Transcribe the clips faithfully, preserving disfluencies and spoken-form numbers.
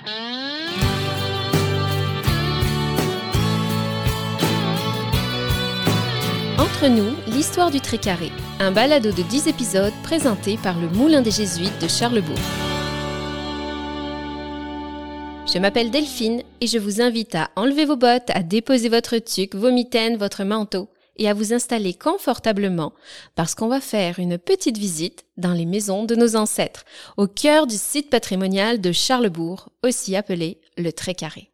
Entre nous, l'histoire du Trécarré, un balado de dix épisodes présenté par le Moulin des Jésuites de Charlebourg. Je m'appelle Delphine et je vous invite à enlever vos bottes, à déposer votre tuque, vos mitaines, votre manteau et à vous installer confortablement parce qu'on va faire une petite visite dans les maisons de nos ancêtres, au cœur du site patrimonial de Charlebourg, aussi appelé le Trécarré.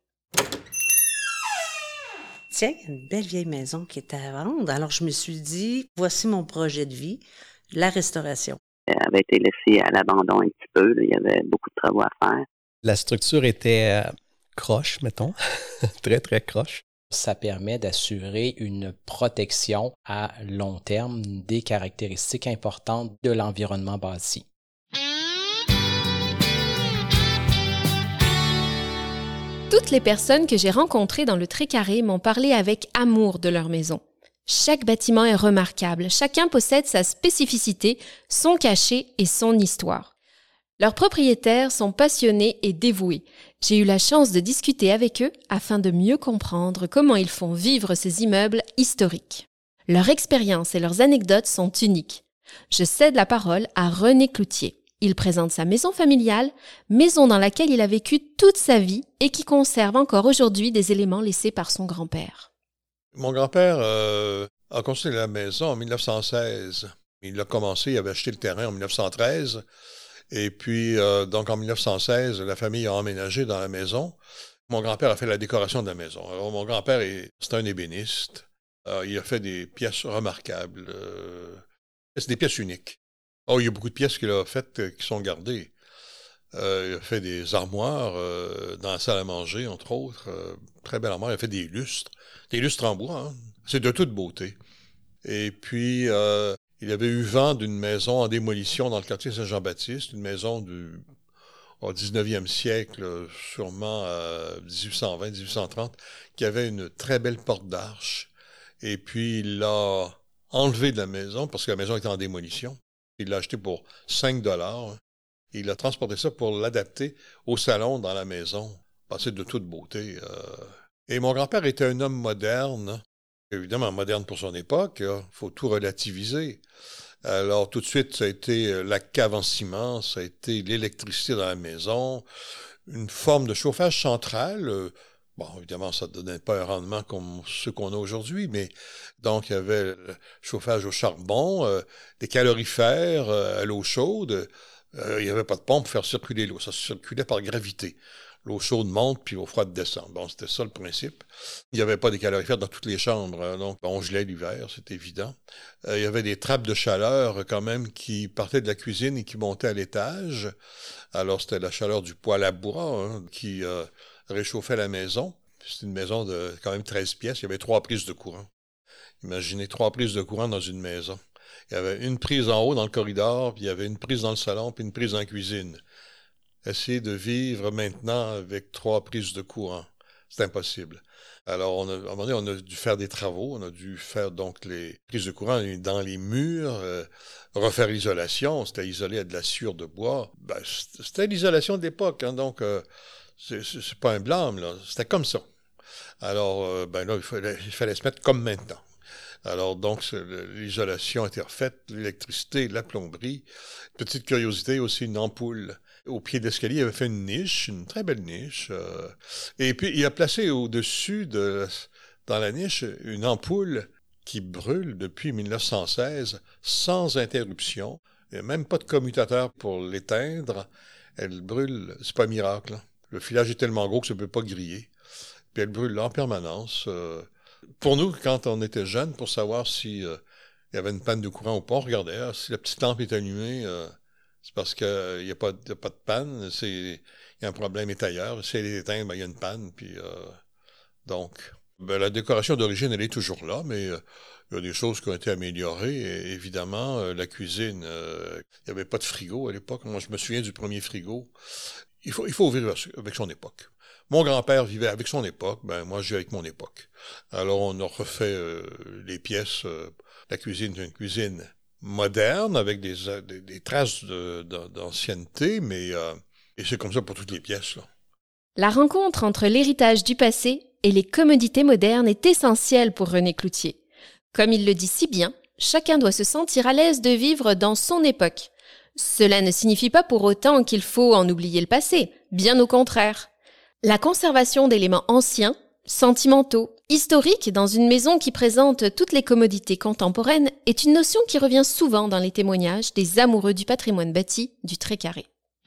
Tiens, il y a une belle vieille maison qui est à vendre. Alors, je me suis dit, voici mon projet de vie, la restauration. Elle avait été laissée à l'abandon un petit peu. Là. Il y avait beaucoup de travaux à faire. La structure était euh, croche, mettons, très, très croche. Ça permet d'assurer une protection à long terme des caractéristiques importantes de l'environnement bâti. Toutes les personnes que j'ai rencontrées dans le Trécarré m'ont parlé avec amour de leur maison. Chaque bâtiment est remarquable, chacun possède sa spécificité, son cachet et son histoire. Leurs propriétaires sont passionnés et dévoués. J'ai eu la chance de discuter avec eux afin de mieux comprendre comment ils font vivre ces immeubles historiques. Leur expérience et leurs anecdotes sont uniques. Je cède la parole à René Cloutier. Il présente sa maison familiale, maison dans laquelle il a vécu toute sa vie et qui conserve encore aujourd'hui des éléments laissés par son grand-père. Mon grand-père euh, a construit la maison en dix-neuf cent seize. Il a commencé, il avait acheté le terrain en dix-neuf cent treize. Et puis, euh, donc en dix-neuf cent seize, la famille a emménagé dans la maison. Mon grand-père a fait la décoration de la maison. Alors, mon grand-père, est, c'est un ébéniste. Euh, il a fait des pièces remarquables. Euh, c'est des pièces uniques. Oh, il y a beaucoup de pièces qu'il a faites euh, qui sont gardées. Euh, il a fait des armoires euh, dans la salle à manger, entre autres. Euh, très belle armoire. Il a fait des lustres. Des lustres en bois, hein. C'est de toute beauté. Et puis... Euh, il avait eu vent d'une maison en démolition dans le quartier Saint-Jean-Baptiste, une maison du au dix-neuvième siècle, sûrement à dix-huit cent vingt, dix-huit cent trente, qui avait une très belle porte d'arche. Et puis, il l'a enlevé de la maison parce que la maison était en démolition. Il l'a acheté pour cinq dollars. Il a transporté ça pour l'adapter au salon dans la maison. C'est de toute beauté. Et mon grand-père était un homme moderne. Évidemment, moderne pour son époque, il faut tout relativiser. Alors, tout de suite, ça a été la cave en ciment, ça a été l'électricité dans la maison, une forme de chauffage central. Bon, évidemment, ça ne donnait pas un rendement comme ceux qu'on a aujourd'hui, mais donc, il y avait le chauffage au charbon, euh, des calorifères euh, à l'eau chaude. Euh, il n'y avait pas de pompe pour faire circuler l'eau, ça circulait par gravité. L'eau chaude monte, puis l'eau froide descend. Bon, c'était ça le principe. Il n'y avait pas des calorifères dans toutes les chambres, hein, donc on gelait l'hiver, c'est évident. Euh, il y avait des trappes de chaleur, quand même, qui partaient de la cuisine et qui montaient à l'étage. Alors, c'était la chaleur du poêle à bois hein, qui euh, réchauffait la maison. C'était une maison de quand même treize pièces. Il y avait trois prises de courant. Imaginez trois prises de courant dans une maison. Il y avait une prise en haut dans le corridor, puis il y avait une prise dans le salon, puis une prise dans la cuisine. Essayer de vivre maintenant avec trois prises de courant. C'est impossible. Alors, on a, à un moment donné, on a dû faire des travaux. On a dû faire donc les prises de courant dans les murs, euh, refaire l'isolation. C'était isolé à de la sciure de bois. Ben, c'était l'isolation de l'époque. Hein, donc, euh, c'est, c'est, c'est pas un blâme, là. C'était comme ça. Alors, euh, ben là, il fallait, il fallait se mettre comme maintenant. Alors, donc, l'isolation a été refaite, l'électricité, la plomberie. Petite curiosité aussi, une ampoule. Au pied de l'escalier, il avait fait une niche, une très belle niche. Euh, et puis, il a placé au-dessus, de, dans la niche, une ampoule qui brûle depuis dix-neuf cent seize, sans interruption. Il n'y a même pas de commutateur pour l'éteindre. Elle brûle, c'est pas un miracle. Hein. Le filage est tellement gros que ça ne peut pas griller. Puis elle brûle là en permanence. Euh, pour nous, quand on était jeunes, pour savoir si euh, il y avait une panne de courant ou pas, on regardait. Ah, si la petite lampe est allumée... Euh, c'est parce qu'il n'y a, a pas de panne, il y a un problème est ailleurs. Si elle est éteinte, ben, il y a une panne. Puis, euh, donc, ben, la décoration d'origine, elle est toujours là, mais euh, il y a des choses qui ont été améliorées. Et, évidemment, euh, la cuisine, euh, il n'y avait pas de frigo à l'époque. Moi, je me souviens du premier frigo. Il faut, il faut vivre avec son époque. Mon grand-père vivait avec son époque, ben moi, je vis avec mon époque. Alors, on a refait euh, les pièces. Euh, la cuisine, c'est une cuisine moderne, avec des, des, des traces de, de, d'ancienneté, mais euh, et c'est comme ça pour toutes les pièces, là. La rencontre entre l'héritage du passé et les commodités modernes est essentielle pour René Cloutier. Comme il le dit si bien, chacun doit se sentir à l'aise de vivre dans son époque. Cela ne signifie pas pour autant qu'il faut en oublier le passé, bien au contraire. La conservation d'éléments anciens, sentimentaux, historiques dans une maison qui présente toutes les commodités contemporaines est une notion qui revient souvent dans les témoignages des amoureux du patrimoine bâti du Trécarré.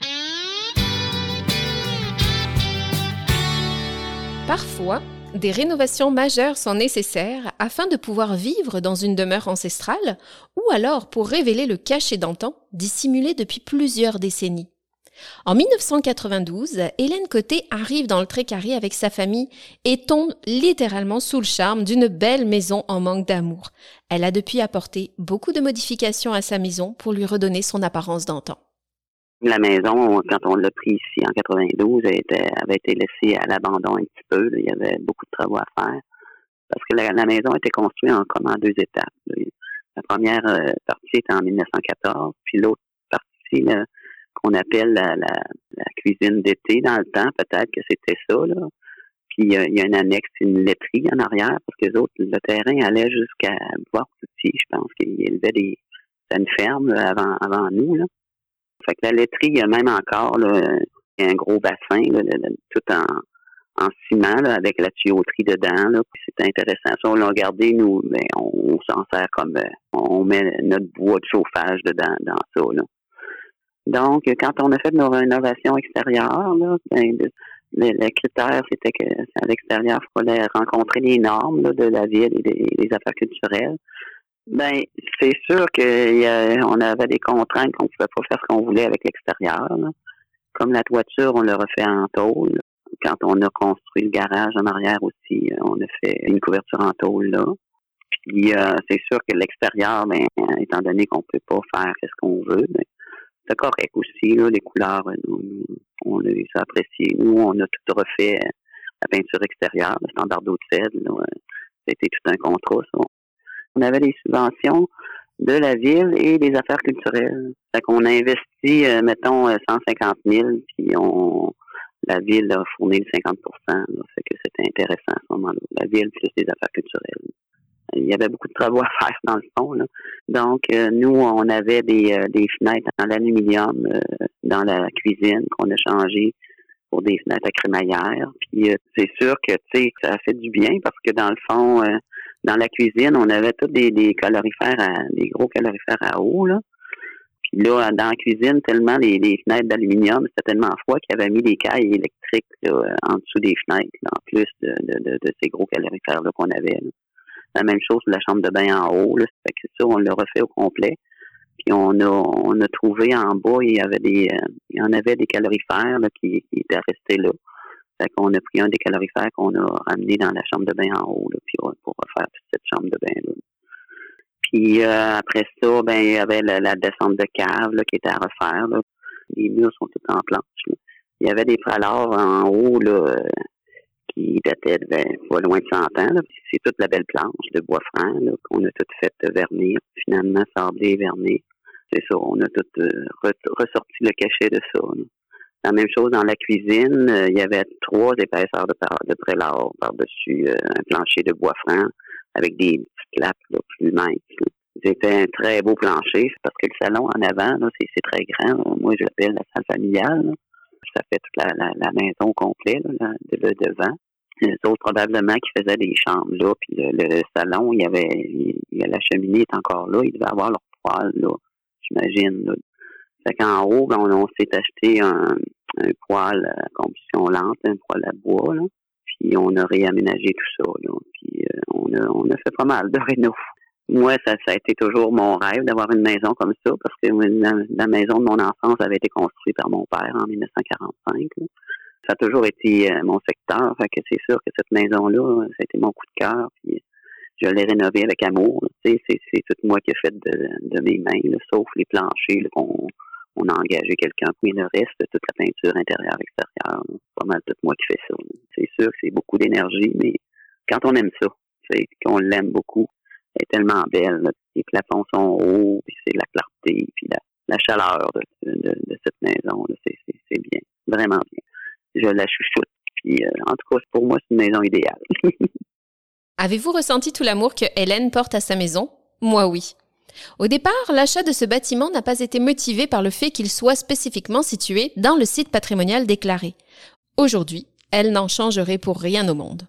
Parfois, des rénovations majeures sont nécessaires afin de pouvoir vivre dans une demeure ancestrale ou alors pour révéler le cachet d'antan dissimulé depuis plusieurs décennies. En dix-neuf cent quatre-vingt-douze, Hélène Côté arrive dans le Trécarré avec sa famille et tombe littéralement sous le charme d'une belle maison en manque d'amour. Elle a depuis apporté beaucoup de modifications à sa maison pour lui redonner son apparence d'antan. La maison, quand on l'a pris ici en quatre-vingt-douze, elle était, avait été laissée à l'abandon un petit peu. Là. Il y avait beaucoup de travaux à faire parce que la, la maison a été construite en, comme en deux étapes. Là. La première euh, partie était en dix-neuf cent quatorze, puis l'autre partie là, qu'on appelle la, la, la cuisine d'été dans le temps, peut-être que c'était ça. Là. Puis euh, il y a une annexe, une laiterie en arrière, parce que les autres, le terrain allait jusqu'à Bois-Cloutier. Je pense qu'il élevait des, une ferme là, avant, avant nous. Là. Fait que la laiterie, il y a même encore là, un gros bassin, là, là, tout en, en ciment, là, avec la tuyauterie dedans. Là. Puis c'est intéressant. Si on l'a regardé, nous, ben, on, on s'en sert comme on met notre bois de chauffage dedans dans ça. Là. Donc, quand on a fait nos rénovations extérieures, là, ben, le, le critère, c'était que à l'extérieur, il fallait rencontrer les normes là, de la ville et des, des affaires culturelles. Ben, c'est sûr qu'on avait des contraintes qu'on ne pouvait pas faire ce qu'on voulait avec l'extérieur. Là. Comme la toiture, on l'a refait en tôle. Quand on a construit le garage en arrière aussi, on a fait une couverture en tôle là. Puis euh, c'est sûr que l'extérieur, ben, étant donné qu'on peut pas faire ce qu'on veut, ben, c'est correct aussi. Là, les couleurs, nous, on les a appréciées. Nous, on a tout refait la peinture extérieure, le standard d'eau de cèdre. Là, c'était tout un contrat, ça. On avait des subventions de la ville et des affaires culturelles. Fait qu'on a investi, euh, mettons, cent cinquante mille, puis on, la ville a fourni le cinquante pour cent. Là, fait que c'était intéressant à ce moment-là. La ville plus les affaires culturelles. Il y avait beaucoup de travaux à faire dans le fond. Là. Donc, euh, nous, on avait des, euh, des fenêtres en aluminium euh, dans la cuisine qu'on a changé pour des fenêtres à crémaillère. Puis euh, c'est sûr que, tu sais, ça a fait du bien parce que dans le fond, euh, dans la cuisine, on avait tous des, des calorifères, à, des gros calorifères à eau, là. Puis là, dans la cuisine, tellement les, les fenêtres d'aluminium, c'était tellement froid qu'il y avait mis des cailles électriques là, en dessous des fenêtres, là, en plus de, de, de, de ces gros calorifères-là qu'on avait. Là. La même chose pour la chambre de bain en haut, là. Fait que ça, on l'a refait au complet. Puis on a on a trouvé en bas, il y avait des euh, il y en avait des calorifères là, qui, qui étaient restés là. Fait qu'on a pris un des calorifères qu'on a ramené dans la chambre de bain en haut, là, puis pour refaire toute cette chambre de bain là. Puis euh, après ça, ben il y avait la, la descente de cave là, qui était à refaire. Là. Les murs sont tous en planche. Là. Il y avait des pralors en haut là, euh, qui dataient de ben, pas loin de cent ans. Là. C'est toute la belle planche de bois franc là, qu'on a toute fait vernir, finalement sablé et verni. C'est ça, on a tout euh, ressorti le cachet de ça. Là. La même chose dans la cuisine, euh, il y avait trois épaisseurs de, par, de prélat par-dessus euh, un plancher de bois franc avec des petites lattes là, plus minces. Là. C'était un très beau plancher parce que le salon en avant, là, c'est, c'est très grand. Là. Moi, je l'appelle la salle familiale. Là. Ça fait toute la, la, la maison complète, là, de, de devant. Les autres, probablement, qui faisaient des chambres là. Puis le, le salon, il y avait il, il, la cheminée est encore là. Ils devaient avoir leur poêle, là, j'imagine. Là. Fait qu'en haut, ben, on, on s'est acheté un, un poêle à combustion lente, un poêle à bois, là. Puis on a réaménagé tout ça, là. Puis euh, on a on a fait pas mal de réno. Moi, ça, ça a été toujours mon rêve d'avoir une maison comme ça, parce que la, la maison de mon enfance avait été construite par mon père en dix-neuf cent quarante-cinq. Là. Ça a toujours été euh, mon secteur, fait que c'est sûr que cette maison-là, ça a été mon coup de cœur. Puis je l'ai rénovée avec amour. Tu sais, c'est, c'est tout moi qui ai fait de, de mes mains, là, sauf les planchers là, qu'on on a engagé quelqu'un. Mais le reste, toute la peinture intérieure, extérieure, là, c'est pas mal tout moi qui fais ça. Là. C'est sûr que c'est beaucoup d'énergie, mais quand on aime ça, c'est qu'on l'aime beaucoup, elle est tellement belle. Là. Les plafonds sont hauts, puis c'est la clarté, puis la, la chaleur de, de, de cette maison. Là. C'est, c'est, c'est bien, vraiment bien. Je la chouchoute. Puis, euh, en tout cas, pour moi, c'est une maison idéale. Avez-vous ressenti tout l'amour que Hélène porte à sa maison? Moi, oui. Au départ, l'achat de ce bâtiment n'a pas été motivé par le fait qu'il soit spécifiquement situé dans le site patrimonial déclaré. Aujourd'hui, elle n'en changerait pour rien au monde.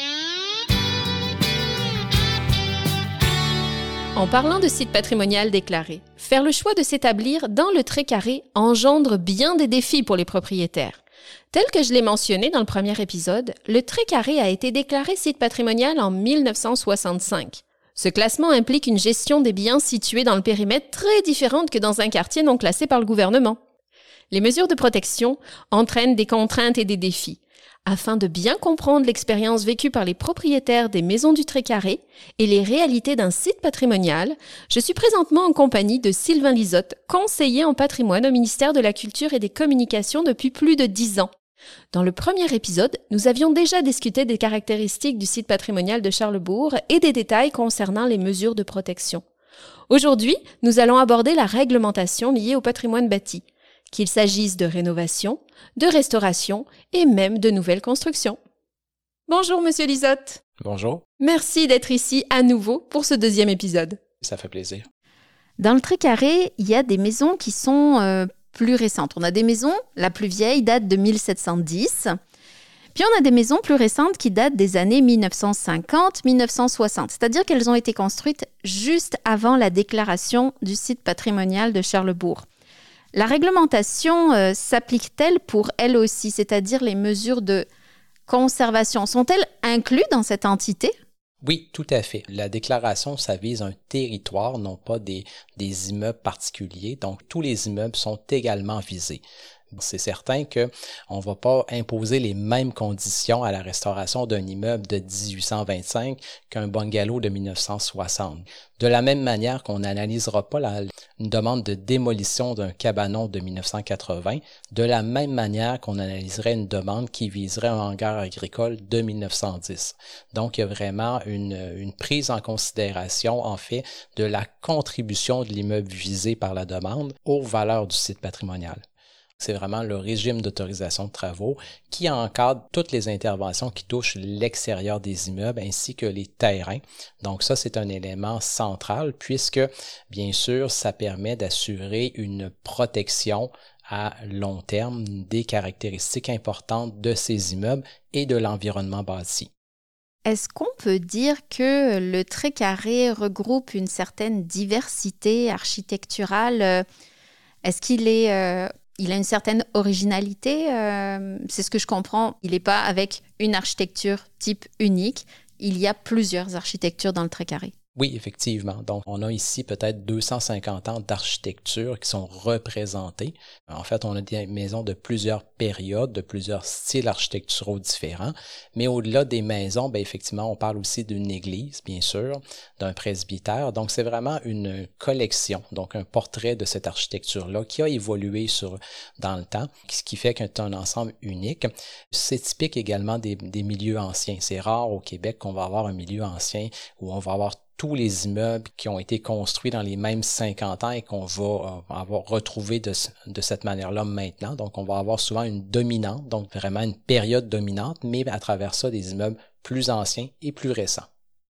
En parlant de site patrimonial déclaré, faire le choix de s'établir dans le Trait-Carré engendre bien des défis pour les propriétaires. Tel que je l'ai mentionné dans le premier épisode, le Trait-Carré a été déclaré site patrimonial en mille neuf cent soixante-cinq. Ce classement implique une gestion des biens situés dans le périmètre très différente que dans un quartier non classé par le gouvernement. Les mesures de protection entraînent des contraintes et des défis. Afin de bien comprendre l'expérience vécue par les propriétaires des maisons du Trait-Carré et les réalités d'un site patrimonial, je suis présentement en compagnie de Sylvain Lisotte, conseiller en patrimoine au ministère de la Culture et des Communications depuis plus de dix ans. Dans le premier épisode, nous avions déjà discuté des caractéristiques du site patrimonial de Charlesbourg et des détails concernant les mesures de protection. Aujourd'hui, nous allons aborder la réglementation liée au patrimoine bâti, qu'il s'agisse de rénovation, de restauration et même de nouvelles constructions. Bonjour, Monsieur Lisotte. Bonjour. Merci d'être ici à nouveau pour ce deuxième épisode. Ça fait plaisir. Dans le Trait-Carré, il y a des maisons qui sont euh, plus récentes. On a des maisons, la plus vieille date de mille sept cent dix. Puis on a des maisons plus récentes qui datent des années mille neuf cent cinquante à mille neuf cent soixante. C'est-à-dire qu'elles ont été construites juste avant la déclaration du site patrimonial de Charlesbourg. La réglementation euh, s'applique-t-elle pour elle aussi, c'est-à-dire les mesures de conservation? Sont-elles incluses dans cette entité? Oui, tout à fait. La déclaration, ça vise un territoire, non pas des, des immeubles particuliers. Donc, tous les immeubles sont également visés. C'est certain qu'on ne va pas imposer les mêmes conditions à la restauration d'un immeuble de dix-huit cent vingt-cinq qu'un bungalow de mille neuf cent soixante. De la même manière qu'on n'analysera pas la, une demande de démolition d'un cabanon de mille neuf cent quatre-vingts, de la même manière qu'on analyserait une demande qui viserait un hangar agricole de mille neuf cent dix. Donc, il y a vraiment une, une prise en considération, en fait, de la contribution de l'immeuble visé par la demande aux valeurs du site patrimonial. C'est vraiment le régime d'autorisation de travaux qui encadre toutes les interventions qui touchent l'extérieur des immeubles ainsi que les terrains. Donc ça, c'est un élément central puisque, bien sûr, ça permet d'assurer une protection à long terme des caractéristiques importantes de ces immeubles et de l'environnement bâti. Est-ce qu'on peut dire que le Trait-Carré regroupe une certaine diversité architecturale? Est-ce qu'il est... Euh Il a une certaine originalité, euh, c'est ce que je comprends. Il n'est pas avec une architecture type unique. Il y a plusieurs architectures dans le Trait-Carré. Oui, effectivement. Donc, on a ici peut-être deux cent cinquante ans d'architecture qui sont représentés. En fait, on a des maisons de plusieurs périodes, de plusieurs styles architecturaux différents. Mais au-delà des maisons, bien, effectivement, on parle aussi d'une église, bien sûr, d'un presbytère. Donc, c'est vraiment une collection, donc un portrait de cette architecture-là qui a évolué sur, dans le temps, ce qui fait qu'un un ensemble unique. C'est typique également des, des milieux anciens. C'est rare au Québec qu'on va avoir un milieu ancien où on va avoir tous les immeubles qui ont été construits dans les mêmes cinquante ans et qu'on va euh, avoir retrouvé de, de cette manière-là maintenant. Donc, on va avoir souvent une dominante, donc vraiment une période dominante, mais à travers ça, des immeubles plus anciens et plus récents.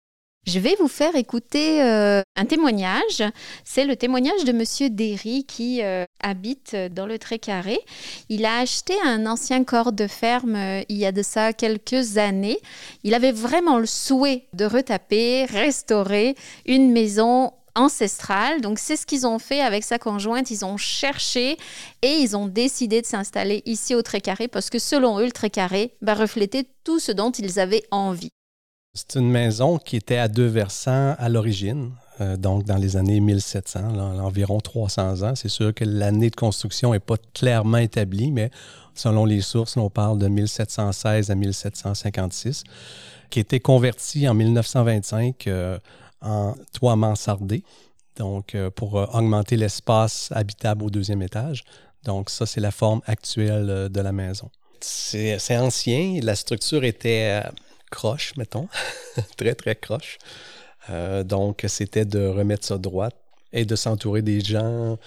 Je vais vous faire écouter euh, un témoignage. C'est le témoignage de Monsieur Derry qui euh, habite dans le Trait-Carré. Il a acheté un ancien corps de ferme euh, il y a de ça quelques années. Il avait vraiment le souhait de retaper, restaurer une maison ancestrale. Donc, c'est ce qu'ils ont fait avec sa conjointe. Ils ont cherché et ils ont décidé de s'installer ici au Trait-Carré parce que selon eux, le Trait-Carré bah, reflétait tout ce dont ils avaient envie. C'est une maison qui était à deux versants à l'origine, euh, donc dans les années mille sept cents, là, environ trois cents ans. C'est sûr que l'année de construction n'est pas clairement établie, mais selon les sources, on parle de mille sept cent seize à mille sept cent cinquante-six, qui a été convertie en mille neuf cent vingt-cinq euh, en toit mansardé, donc euh, pour euh, augmenter l'espace habitable au deuxième étage. Donc ça, c'est la forme actuelle euh, de la maison. C'est, c'est ancien, la structure était... Euh, croche, mettons, très, très croche. Euh, donc, c'était de remettre ça droite et de s'entourer des gens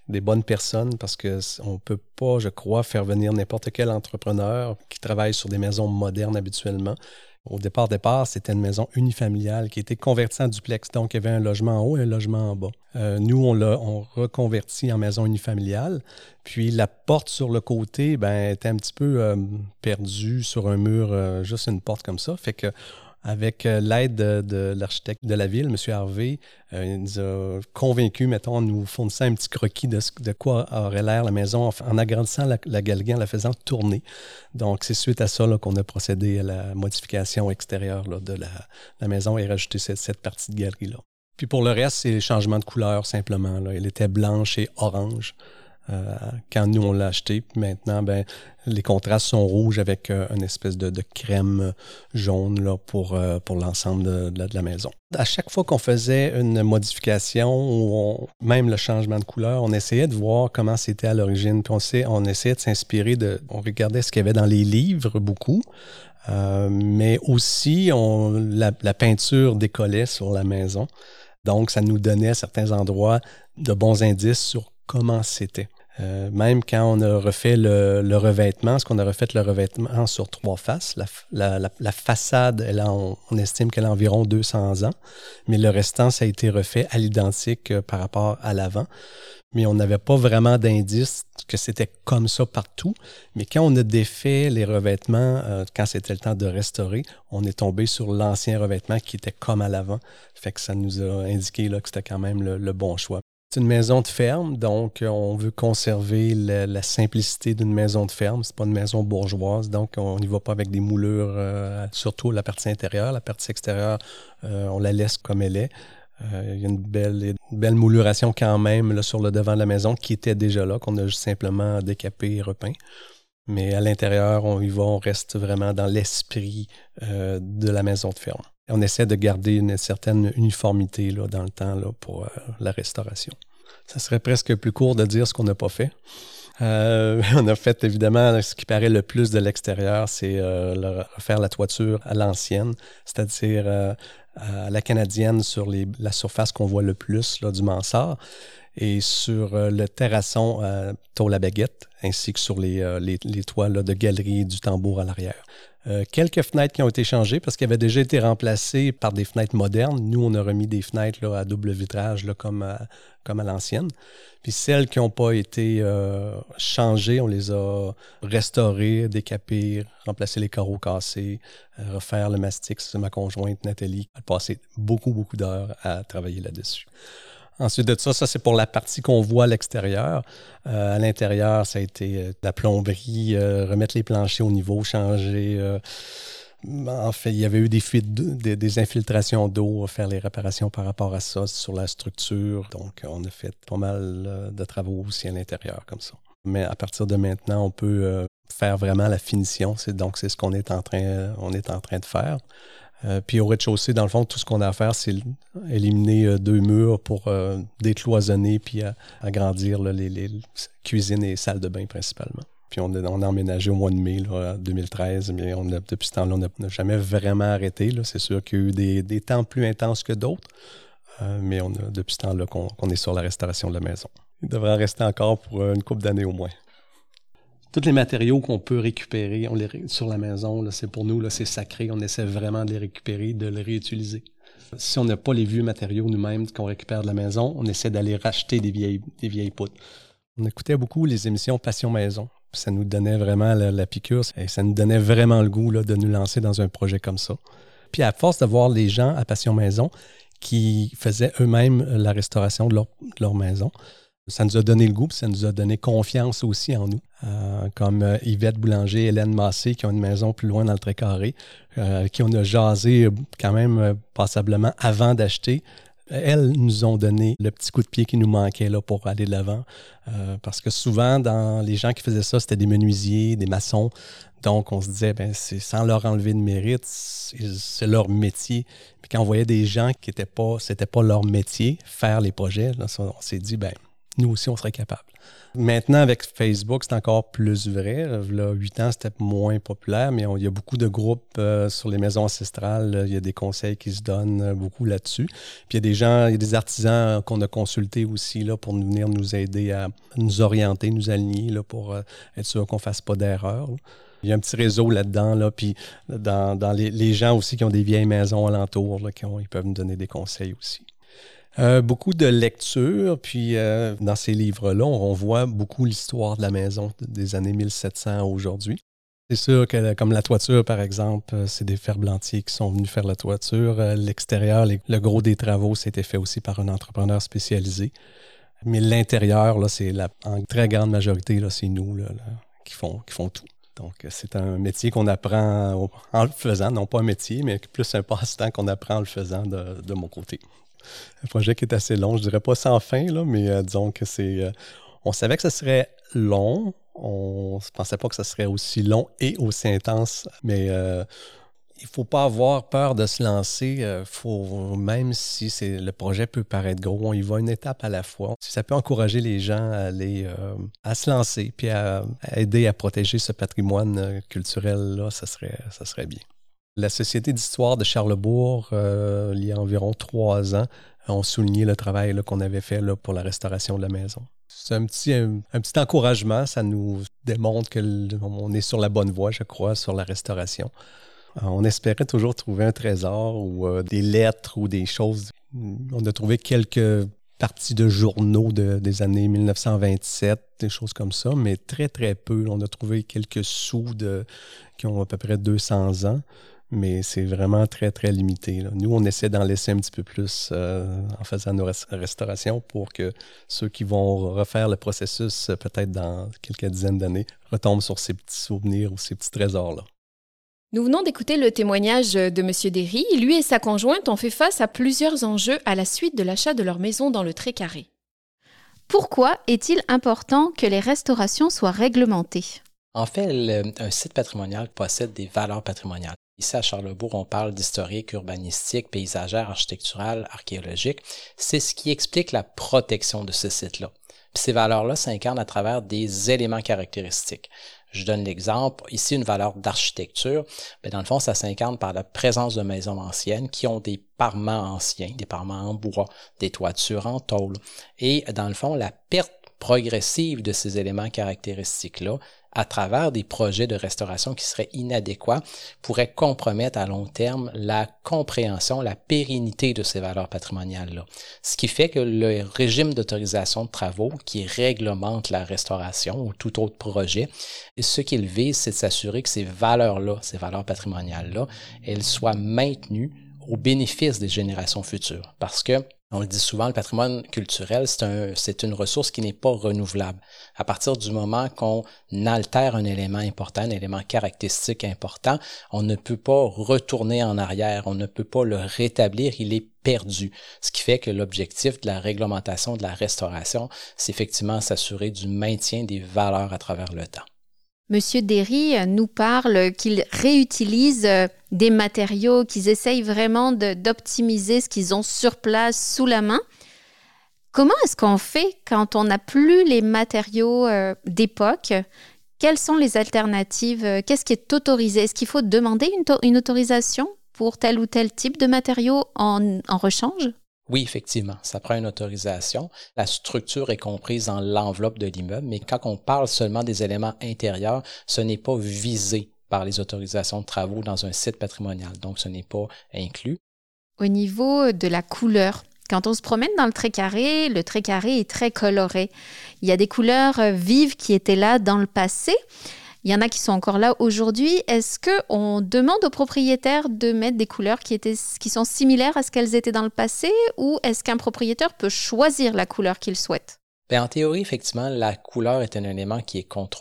des bonnes personnes parce qu'on ne peut pas, je crois, faire venir n'importe quel entrepreneur qui travaille sur des maisons modernes habituellement. Au départ, départ, c'était une maison unifamiliale qui était convertie en duplex. Donc, il y avait un logement en haut et un logement en bas. Euh, nous, on l'a on reconverti en maison unifamiliale. Puis, la porte sur le côté ben, était un petit peu euh, perdue sur un mur, euh, juste une porte comme ça. Fait que avec euh, l'aide de, de l'architecte de la ville, M. Harvey, euh, il nous a convaincus, mettons, en nous fournissant un petit croquis de, de quoi aurait l'air la maison en, en agrandissant la, la galerie, en la faisant tourner. Donc, c'est suite à ça là, qu'on a procédé à la modification extérieure là, de la, la maison et rajouté cette, cette partie de galerie-là. Puis pour le reste, c'est les changements de couleur simplement. Là. Elle était blanche et orange. Euh, quand nous, on l'a acheté. Puis maintenant, ben, les contrastes sont rouges avec euh, une espèce de, de crème jaune là, pour, euh, pour l'ensemble de, de, la, de la maison. À chaque fois qu'on faisait une modification ou on, même le changement de couleur, on essayait de voir comment c'était à l'origine. Puis on, sait, on essayait de s'inspirer de... On regardait ce qu'il y avait dans les livres, beaucoup. Euh, mais aussi, on, la, la peinture décollait sur la maison. Donc, ça nous donnait à certains endroits de bons indices sur comment c'était. Euh, même quand on a refait le, le revêtement, parce qu'on a refait le revêtement sur trois faces, la, la, la, la façade, elle a, on, on estime qu'elle a environ deux cents ans, mais le restant, ça a été refait à l'identique euh, par rapport à l'avant. Mais on n'avait pas vraiment d'indice que c'était comme ça partout. Mais quand on a défait les revêtements, euh, quand c'était le temps de restaurer, on est tombé sur l'ancien revêtement qui était comme à l'avant. Fait que ça nous a indiqué là, que c'était quand même le, le bon choix. C'est une maison de ferme, donc on veut conserver la, la simplicité d'une maison de ferme. C'est pas une maison bourgeoise, donc on n'y va pas avec des moulures, euh, surtout la partie intérieure. La partie extérieure, euh, on la laisse comme elle est. Euh, il y a une belle, une belle mouluration quand même là, sur le devant de la maison qui était déjà là, qu'on a juste simplement décapé et repeint. Mais à l'intérieur, on y va, on reste vraiment dans l'esprit euh, de la maison de ferme. On essaie de garder une certaine uniformité là, dans le temps là, pour euh, la restauration. Ça serait presque plus court de dire ce qu'on n'a pas fait. Euh, on a fait évidemment ce qui paraît le plus de l'extérieur, c'est euh, le, refaire la toiture à l'ancienne, c'est-à-dire euh, à la canadienne sur les, la surface qu'on voit le plus là, du mansard et sur euh, le terrasson à tôle-à-baguette ainsi que sur les, euh, les, les toits là, de galerie du tambour à l'arrière. Euh, quelques fenêtres qui ont été changées parce qu'elles avaient déjà été remplacées par des fenêtres modernes. Nous, on a remis des fenêtres là, à double vitrage là, comme, à, comme à l'ancienne. Puis celles qui n'ont pas été euh, changées, on les a restaurées, décapées, remplacé les carreaux cassés, euh, refaire le mastic. C'est ma conjointe Nathalie. Elle a passé beaucoup, beaucoup d'heures à travailler là-dessus. Ensuite de ça, ça c'est pour la partie qu'on voit à l'extérieur. Euh, à l'intérieur, ça a été euh, la plomberie, euh, remettre les planchers au niveau, changer. Euh, en fait, il y avait eu des fuites, des, des infiltrations d'eau, faire les réparations par rapport à ça sur la structure. Donc, on a fait pas mal euh, de travaux aussi à l'intérieur comme ça. Mais à partir de maintenant, on peut euh, faire vraiment la finition. C'est, donc, c'est ce qu'on est en train, euh, on est en train de faire. Euh, puis au rez-de-chaussée, dans le fond, tout ce qu'on a à faire, c'est éliminer euh, deux murs pour euh, décloisonner puis euh, agrandir là, les, les cuisines et salles de bain principalement. Puis on a, on a emménagé au mois de mai là, deux mille treize, mais on a, depuis ce temps-là, on n'a jamais vraiment arrêté. Là. C'est sûr qu'il y a eu des, des temps plus intenses que d'autres, euh, mais on a, depuis ce temps-là qu'on, qu'on est sur la restauration de la maison. Il devrait en rester encore pour une couple d'années au moins. Tous les matériaux qu'on peut récupérer on les, sur la maison, là, c'est pour nous, là, c'est sacré. On essaie vraiment de les récupérer, de les réutiliser. Si on n'a pas les vieux matériaux nous-mêmes qu'on récupère de la maison, on essaie d'aller racheter des vieilles, des vieilles poutres. On écoutait beaucoup les émissions Passion Maison. Ça nous donnait vraiment la, la piqûre et ça nous donnait vraiment le goût là, de nous lancer dans un projet comme ça. Puis à force de voir les gens à Passion Maison qui faisaient eux-mêmes la restauration de leur, de leur maison, ça nous a donné le goût, puis ça nous a donné confiance aussi en nous. Euh, comme euh, Yvette Boulanger, Hélène Massé, qui ont une maison plus loin dans le Trait-Carré, euh, qui on a jasé quand même euh, passablement avant d'acheter. Elles nous ont donné le petit coup de pied qui nous manquait là, pour aller de l'avant. Euh, parce que souvent, dans les gens qui faisaient ça, c'était des menuisiers, des maçons. Donc, on se disait, ben, c'est sans leur enlever de mérite, c'est, c'est leur métier. Puis quand on voyait des gens qui n'étaient pas, c'était pas leur métier, faire les projets, là, ça, on s'est dit, ben, nous aussi, on serait capable. Maintenant, avec Facebook, c'est encore plus vrai. Là, huit ans, c'était moins populaire, mais on, il y a beaucoup de groupes euh, sur les maisons ancestrales. Là, il y a des conseils qui se donnent euh, beaucoup là-dessus. Puis il y a des gens, il y a des artisans qu'on a consultés aussi là, pour venir nous aider à nous orienter, nous aligner là, pour euh, être sûr qu'on ne fasse pas d'erreur. Là. Il y a un petit réseau là-dedans, là, puis dans, dans les, les gens aussi qui ont des vieilles maisons alentours, là, qui ont, ils peuvent nous donner des conseils aussi. Euh, beaucoup de lectures, puis euh, dans ces livres-là, on, on voit beaucoup l'histoire de la maison des années mille sept cents à aujourd'hui. C'est sûr que, comme la toiture, par exemple, c'est des ferblantiers qui sont venus faire la toiture. L'extérieur, les, le gros des travaux, c'était fait aussi par un entrepreneur spécialisé. Mais l'intérieur, là, c'est la, en très grande majorité, là, c'est nous là, là, qui, font, qui font tout. Donc, c'est un métier qu'on apprend en le faisant. Non pas un métier, mais plus un passe-temps qu'on apprend en le faisant de, de mon côté. Un projet qui est assez long, je dirais pas sans fin, là, mais euh, disons que c'est... Euh, on savait que ce serait long, on ne pensait pas que ce serait aussi long et aussi intense, mais euh, il ne faut pas avoir peur de se lancer. Euh, faut, même si c'est, le projet peut paraître gros, on y va une étape à la fois. Si ça peut encourager les gens à, aller, euh, à se lancer puis à, à aider à protéger ce patrimoine culturel-là, ça serait, ça serait bien. La Société d'histoire de Charlesbourg, euh, il y a environ trois ans, ont souligné le travail là, qu'on avait fait là, pour la restauration de la maison. C'est un petit, un, un petit encouragement. Ça nous démontre qu'on est sur la bonne voie, je crois, sur la restauration. On espérait toujours trouver un trésor ou euh, des lettres ou des choses. On a trouvé quelques parties de journaux de, des années mille neuf cent vingt-sept, des choses comme ça, mais très, très peu. On a trouvé quelques sous de, qui ont à peu près deux cents ans. Mais c'est vraiment très, très limité, là. Nous, on essaie d'en laisser un petit peu plus euh, en faisant nos rest- restaurations pour que ceux qui vont refaire le processus, euh, peut-être dans quelques dizaines d'années, retombent sur ces petits souvenirs ou ces petits trésors-là. Nous venons d'écouter le témoignage de M. Derry. Lui et sa conjointe ont fait face à plusieurs enjeux à la suite de l'achat de leur maison dans le Trécarré. Pourquoi est-il important que les restaurations soient réglementées? En fait, le, un site patrimonial possède des valeurs patrimoniales. Ici, à Charlesbourg, on parle d'historique, urbanistique, paysagère, architecturale, archéologique. C'est ce qui explique la protection de ce site-là. Puis ces valeurs-là s'incarnent à travers des éléments caractéristiques. Je donne l'exemple, ici, une valeur d'architecture. Bien, dans le fond, ça s'incarne par la présence de maisons anciennes qui ont des parements anciens, des parements en bois, des toitures en tôle. Et dans le fond, la perte progressive de ces éléments caractéristiques-là à travers des projets de restauration qui seraient inadéquats pourrait compromettre à long terme la compréhension, la pérennité de ces valeurs patrimoniales-là. Ce qui fait que le régime d'autorisation de travaux qui réglemente la restauration ou tout autre projet, ce qu'il vise, c'est de s'assurer que ces valeurs-là, ces valeurs patrimoniales-là, elles soient maintenues au bénéfice des générations futures. Parce que on le dit souvent, le patrimoine culturel, c'est, un, c'est une ressource qui n'est pas renouvelable. À partir du moment qu'on altère un élément important, un élément caractéristique important, on ne peut pas retourner en arrière, on ne peut pas le rétablir, il est perdu. Ce qui fait que l'objectif de la réglementation, de la restauration, c'est effectivement s'assurer du maintien des valeurs à travers le temps. Monsieur Derry nous parle qu'ils réutilisent des matériaux, qu'ils essayent vraiment de, d'optimiser ce qu'ils ont sur place, sous la main. Comment est-ce qu'on fait quand on n'a plus les matériaux euh, d'époque? Quelles sont les alternatives? Qu'est-ce qui est autorisé? Est-ce qu'il faut demander une, to- une autorisation pour tel ou tel type de matériaux en, en rechange? Oui, effectivement, ça prend une autorisation. La structure est comprise dans l'enveloppe de l'immeuble, mais quand on parle seulement des éléments intérieurs, ce n'est pas visé par les autorisations de travaux dans un site patrimonial, donc ce n'est pas inclus. Au niveau de la couleur, quand on se promène dans le Trécarré, le Trécarré est très coloré. Il y a des couleurs vives qui étaient là dans le passé. Il y en a qui sont encore là aujourd'hui. Est-ce qu'on demande aux propriétaires de mettre des couleurs qui, étaient, qui sont similaires à ce qu'elles étaient dans le passé ou est-ce qu'un propriétaire peut choisir la couleur qu'il souhaite? Bien, en théorie, effectivement, la couleur est un élément qui est contrôlé.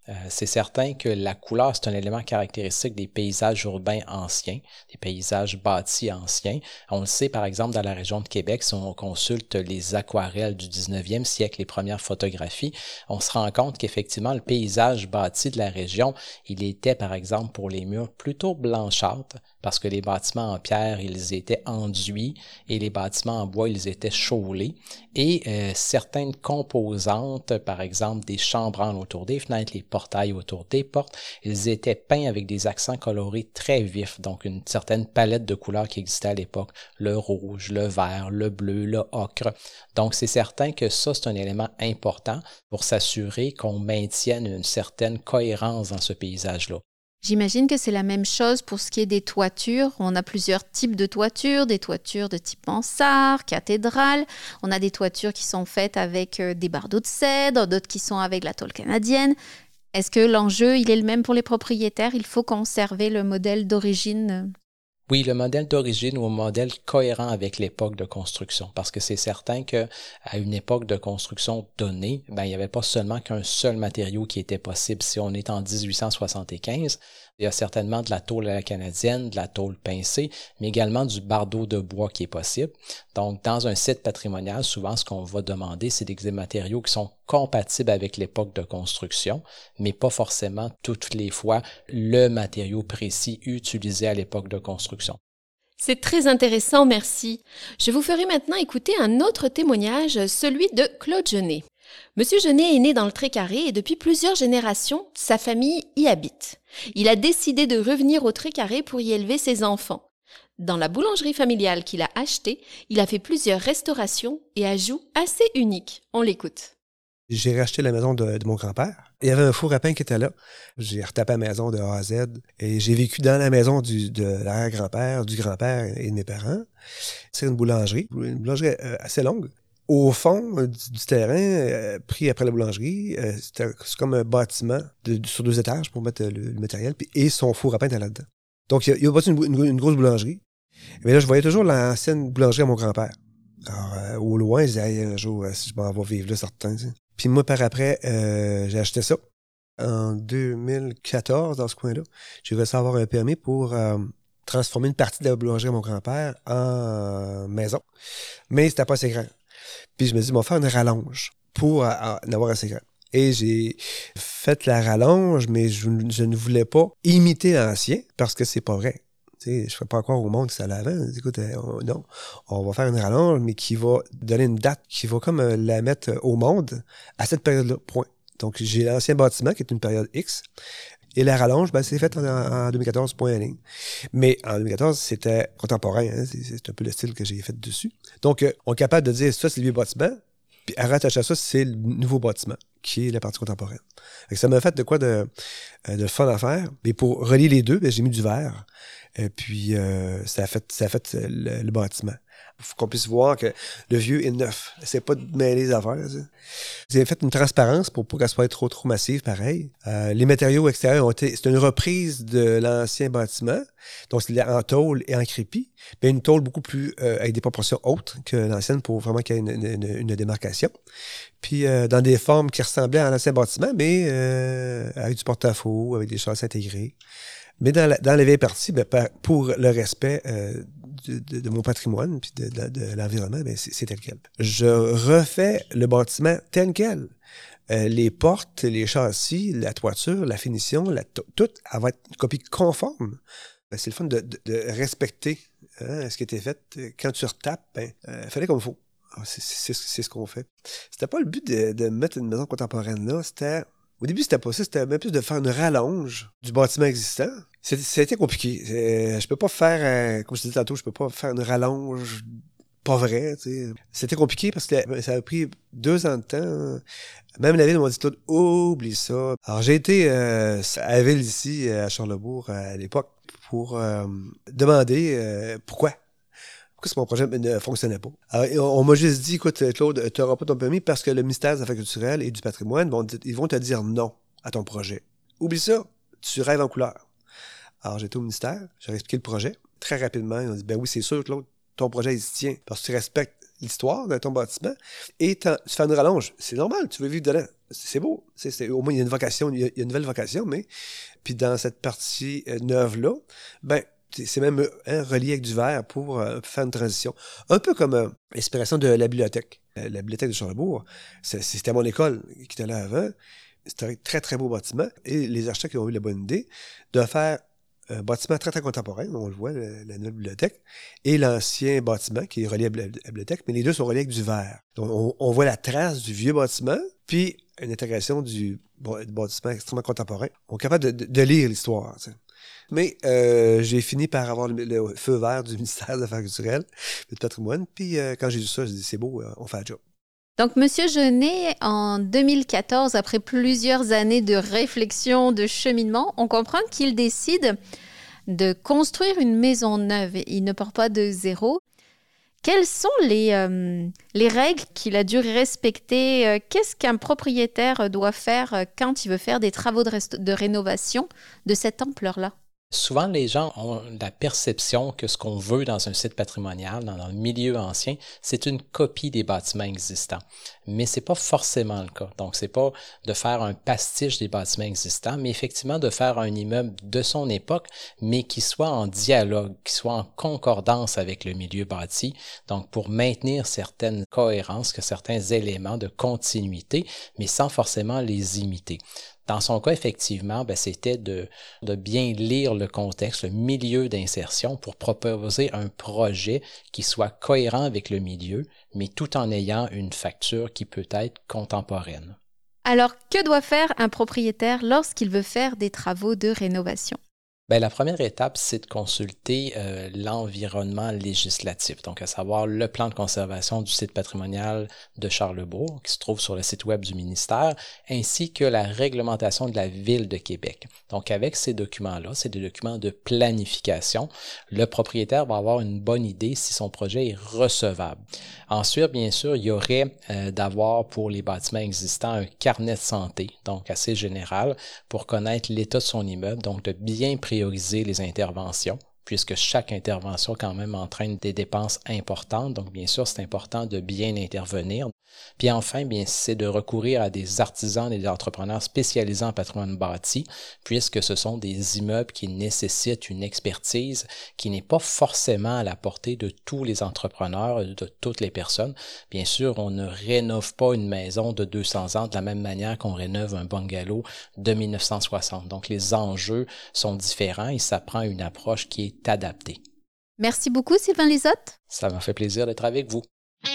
Euh, c'est certain que la couleur, c'est un élément caractéristique des paysages urbains anciens, des paysages bâtis anciens. On le sait, par exemple, dans la région de Québec, si on consulte les aquarelles du dix-neuvième siècle, les premières photographies, on se rend compte qu'effectivement, le paysage bâti de la région, il était, par exemple, pour les murs, plutôt blanchâtre, parce que les bâtiments en pierre, ils étaient enduits, et les bâtiments en bois, ils étaient chaulés. Et euh, certaines composantes, par exemple, des chambranles autour des fenêtres, les portails autour des portes, ils étaient peints avec des accents colorés très vifs, donc une certaine palette de couleurs qui existait à l'époque, le rouge, le vert, le bleu, le ocre. Donc c'est certain que ça, c'est un élément important pour s'assurer qu'on maintienne une certaine cohérence dans ce paysage-là. J'imagine que c'est la même chose pour ce qui est des toitures. On a plusieurs types de toitures, des toitures de type mansarde, cathédrale. On a des toitures qui sont faites avec des bardeaux de cèdre, d'autres qui sont avec la tôle canadienne. Est-ce que l'enjeu, il est le même pour les propriétaires? Il faut conserver le modèle d'origine? Oui, le modèle d'origine ou un modèle cohérent avec l'époque de construction, parce que c'est certain qu'à une époque de construction donnée, ben, il n'y avait pas seulement qu'un seul matériau qui était possible. Si on est en dix-huit cent soixante-quinze, il y a certainement de la tôle à la canadienne, de la tôle pincée, mais également du bardeau de bois qui est possible. Donc, dans un site patrimonial, souvent, ce qu'on va demander, c'est des matériaux qui sont compatibles avec l'époque de construction, mais pas forcément toutes les fois le matériau précis utilisé à l'époque de construction. C'est très intéressant, merci. Je vous ferai maintenant écouter un autre témoignage, celui de Claude Genet. Monsieur Genet est né dans le Trait-Carré et depuis plusieurs générations, sa famille y habite. Il a décidé de revenir au Trait-Carré pour y élever ses enfants. Dans la boulangerie familiale qu'il a achetée, il a fait plusieurs restaurations et ajouts assez uniques. On l'écoute. J'ai racheté la maison de, de mon grand-père. Il y avait un four à pain qui était là. J'ai retapé la maison de A à Z et j'ai vécu dans la maison du, de l'arrière-grand-père, du grand-père et de mes parents. C'est une boulangerie, une boulangerie assez longue. Au fond euh, du, du terrain, euh, pris après la boulangerie, euh, c'était, c'est comme un bâtiment de, de, sur deux étages pour mettre le, le matériel, puis, et son four à pain était là-dedans. Donc, il, il a bâti une, une, une grosse boulangerie. Mais là, je voyais toujours l'ancienne boulangerie à mon grand-père. Alors, euh, au loin, je disais, hey, un jour, si je m'en vais vivre là, certain. T'sais. Puis moi, par après, euh, j'ai acheté ça. En deux mille quatorze, dans ce coin-là, j'ai réussi à avoir un permis pour euh, transformer une partie de la boulangerie à mon grand-père en maison. Mais c'était pas assez grand. Puis je me dis, on va faire une rallonge pour en avoir assez grand. Et j'ai fait la rallonge, mais je, je ne voulais pas imiter l'ancien parce que c'est pas vrai. Tu sais, je ne ferais pas croire au monde que ça allait avant. Écoute, on, non, on va faire une rallonge, mais qui va donner une date, qui va comme la mettre au monde à cette période-là, point. Donc, j'ai l'ancien bâtiment qui est une période X. Et la rallonge, ben, c'est fait en, en deux mille quatorze, point à ligne. Mais en deux mille quatorze, c'était contemporain. Hein? C'est, c'est un peu le style que j'ai fait dessus. Donc, euh, on est capable de dire, ça, c'est le vieux bâtiment. Puis, à rattacher à ça, c'est le nouveau bâtiment, qui est la partie contemporaine. Fait que ça m'a fait de quoi de, de fun à faire. Mais pour relier les deux, ben, j'ai mis du verre. Et puis, euh, ça a fait, ça a fait le, le bâtiment. Il faut qu'on puisse voir que le vieux est neuf. C'est pas de mêler les affaires. Ça. J'ai fait une transparence pour pas qu'elle soit trop trop massive, pareil. Euh, les matériaux extérieurs ont été... C'est une reprise de l'ancien bâtiment. Donc, c'est en tôle et en crépi. Mais une tôle beaucoup plus... Euh, avec des proportions hautes que l'ancienne pour vraiment qu'il y ait une, une, une démarcation. Puis, euh, dans des formes qui ressemblaient à l'ancien bâtiment, mais euh, avec du porte-à-faux, avec des chasses intégrées. Mais dans la, dans la vieille partie, ben, pour le respect euh, de, de, de mon patrimoine puis de, de, de l'environnement, ben, c'est, c'est tel quel. Je refais le bâtiment tel quel. Euh, les portes, les châssis, la toiture, la finition, la, tout, elle va être une copie conforme. Ben, c'est le fun de, de, de respecter hein, ce qui a été fait. Quand tu retapes, ben, euh, fallait comme il faut. Alors, c'est, c'est, c'est, c'est ce qu'on fait. C'était pas le but de, de mettre une maison contemporaine là, c'était... Au début, c'était pas ça, c'était même plus de faire une rallonge du bâtiment existant. C'était, c'était compliqué. C'est, je peux pas faire, euh, comme je disais tantôt, je peux pas faire une rallonge pas vraie. Tu sais. C'était compliqué parce que ça a pris deux ans de temps. Même la ville m'a dit tout, oublie ça. Alors j'ai été euh, à la ville ici, à Charlesbourg, à l'époque, pour euh, demander euh, pourquoi. Pourquoi est-ce que mon projet ne fonctionnait pas? Alors, on, on m'a juste dit, écoute, Claude, tu n'auras pas ton permis parce que le ministère des Affaires culturelles et du patrimoine, vont, ils vont te dire non à ton projet. Oublie ça, tu rêves en couleur. Alors, j'étais au ministère, j'ai expliqué le projet. Très rapidement, ils ont dit, ben oui, c'est sûr, Claude, ton projet, il se tient parce que tu respectes l'histoire de ton bâtiment et tu fais une rallonge. C'est normal, tu veux vivre dedans. C'est beau. C'est, c'est, au moins, il y a une vocation, il y a, il y a une nouvelle vocation, mais puis dans cette partie euh, neuve-là, ben, c'est même hein, relié avec du verre pour euh, faire une transition. Un peu comme euh, l'inspiration de la bibliothèque. Euh, la bibliothèque de Charlesbourg, c'est, c'était mon école qui était là avant. C'était un très, très beau bâtiment. Et les architectes ont eu la bonne idée de faire un bâtiment très, très contemporain, on le voit, la, la nouvelle bibliothèque, et l'ancien bâtiment qui est relié à la bibliothèque, mais les deux sont reliés avec du verre. Donc, on, on voit la trace du vieux bâtiment, puis une intégration du, du bâtiment extrêmement contemporain. On est capable de, de, de lire l'histoire. T'sais. Mais euh, j'ai fini par avoir le, le feu vert du ministère des Affaires culturelles et du patrimoine, puis euh, quand j'ai vu ça, j'ai dit, c'est beau, euh, on fait le job. Donc, M. Genet, en deux mille quatorze, après plusieurs années de réflexion, de cheminement, on comprend qu'il décide de construire une maison neuve. Il ne part pas de zéro. Quelles sont les, euh, les règles qu'il a dû respecter? Qu'est-ce qu'un propriétaire doit faire quand il veut faire des travaux de, rest- de rénovation de cette ampleur-là? Souvent, les gens ont la perception que ce qu'on veut dans un site patrimonial, dans un milieu ancien, c'est une copie des bâtiments existants. Mais c'est pas forcément le cas. Donc, c'est pas de faire un pastiche des bâtiments existants, mais effectivement de faire un immeuble de son époque, mais qui soit en dialogue, qui soit en concordance avec le milieu bâti. Donc, pour maintenir certaines cohérences, que certains éléments de continuité, mais sans forcément les imiter. Dans son cas, effectivement, ben, c'était de, de bien lire le contexte, le milieu d'insertion pour proposer un projet qui soit cohérent avec le milieu, mais tout en ayant une facture qui peut être contemporaine. Alors, que doit faire un propriétaire lorsqu'il veut faire des travaux de rénovation? Bien, la première étape, c'est de consulter euh, l'environnement législatif, donc à savoir le plan de conservation du site patrimonial de Charlesbourg, qui se trouve sur le site web du ministère, ainsi que la réglementation de la Ville de Québec. Donc, avec ces documents-là, c'est des documents de planification, le propriétaire va avoir une bonne idée si son projet est recevable. Ensuite, bien sûr, il y aurait euh, d'avoir pour les bâtiments existants un carnet de santé, donc assez général, pour connaître l'état de son immeuble, donc de bien prioriser les interventions, puisque chaque intervention quand même entraîne des dépenses importantes. Donc, bien sûr, c'est important de bien intervenir. Puis enfin, bien, c'est de recourir à des artisans et des entrepreneurs spécialisés en patrimoine bâti, puisque ce sont des immeubles qui nécessitent une expertise qui n'est pas forcément à la portée de tous les entrepreneurs, de toutes les personnes. Bien sûr, on ne rénove pas une maison de deux cents ans de la même manière qu'on rénove un bungalow de mille neuf cent soixante. Donc, les enjeux sont différents et ça prend une approche qui est adaptée. Merci beaucoup, Sylvain Lisotte. Ça m'a fait plaisir d'être avec vous.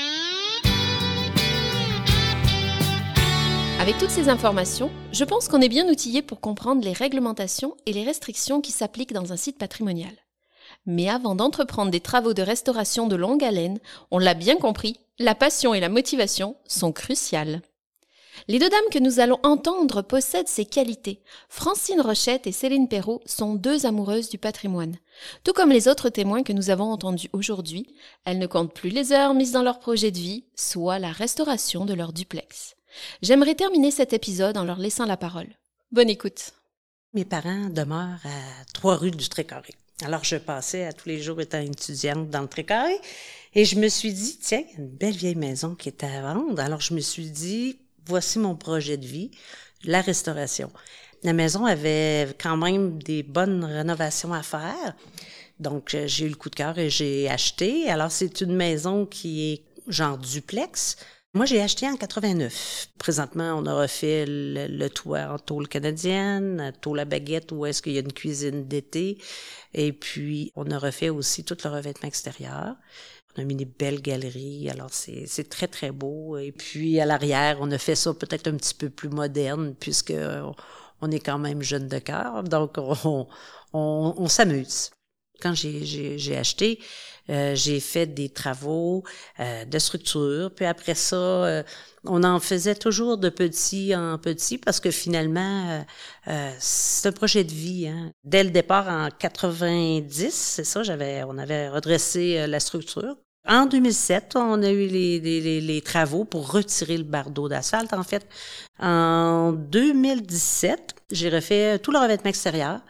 Avec toutes ces informations, je pense qu'on est bien outillé pour comprendre les réglementations et les restrictions qui s'appliquent dans un site patrimonial. Mais avant d'entreprendre des travaux de restauration de longue haleine, on l'a bien compris, la passion et la motivation sont cruciales. Les deux dames que nous allons entendre possèdent ces qualités. Francine Rochette et Céline Perrault sont deux amoureuses du patrimoine. Tout comme les autres témoins que nous avons entendus aujourd'hui, elles ne comptent plus les heures mises dans leur projet de vie, soit la restauration de leur duplex. J'aimerais terminer cet épisode en leur laissant la parole. Bonne écoute. Mes parents demeurent à trois rues du Trécarré. Alors, je passais à tous les jours étant étudiante dans le Trécarré et je me suis dit, tiens, il y a une belle vieille maison qui est à vendre. Alors, je me suis dit, voici mon projet de vie, la restauration. La maison avait quand même des bonnes rénovations à faire. Donc, j'ai eu le coup de cœur et j'ai acheté. Alors, c'est une maison qui est genre duplex. Moi, j'ai acheté en quatre-vingt-neuf. Présentement, on a refait le, le toit en tôle canadienne, tôle à baguette où est-ce qu'il y a une cuisine d'été. Et puis, on a refait aussi tout le revêtement extérieur. On a mis des belles galeries, alors c'est, c'est très, très beau. Et puis, à l'arrière, on a fait ça peut-être un petit peu plus moderne puisque on est quand même jeune de cœur, donc on, on, on s'amuse. Quand j'ai, j'ai, j'ai acheté, euh, j'ai fait des travaux euh, de structure, puis après ça, euh, on en faisait toujours de petit en petit parce que finalement, euh, euh, c'est un projet de vie. Hein. Dès le départ, en quatre-vingt-dix, c'est ça, j'avais, on avait redressé euh, la structure. En deux mille sept, on a eu les, les, les, les travaux pour retirer le bardeau d'asphalte. En fait, en deux mille dix-sept, j'ai refait tout le revêtement extérieur.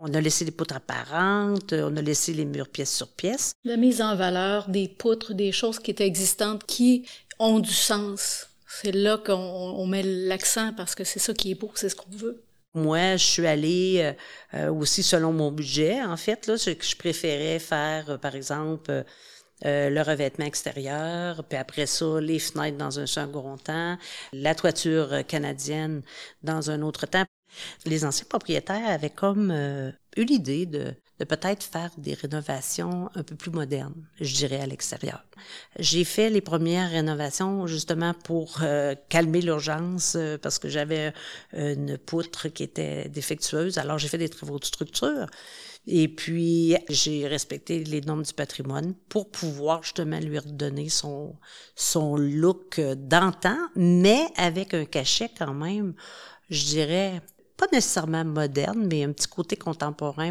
On a laissé les poutres apparentes, on a laissé les murs pièce sur pièce. La mise en valeur des poutres, des choses qui étaient existantes, qui ont du sens. C'est là qu'on on met l'accent parce que c'est ça qui est beau, c'est ce qu'on veut. Moi, je suis allée euh, aussi selon mon budget, en fait. Là, je, je préférais faire, euh, par exemple, euh, euh, le revêtement extérieur, puis après ça, les fenêtres dans un second temps, la toiture canadienne dans un autre temps. Les anciens propriétaires avaient comme euh, eu l'idée de, de peut-être faire des rénovations un peu plus modernes, je dirais, à l'extérieur. J'ai fait les premières rénovations justement pour euh, calmer l'urgence euh, parce que j'avais une poutre qui était défectueuse. Alors, j'ai fait des travaux de structure. Et puis, j'ai respecté les normes du patrimoine pour pouvoir justement lui redonner son, son look d'antan, mais avec un cachet quand même, je dirais, pas nécessairement moderne, mais un petit côté contemporain.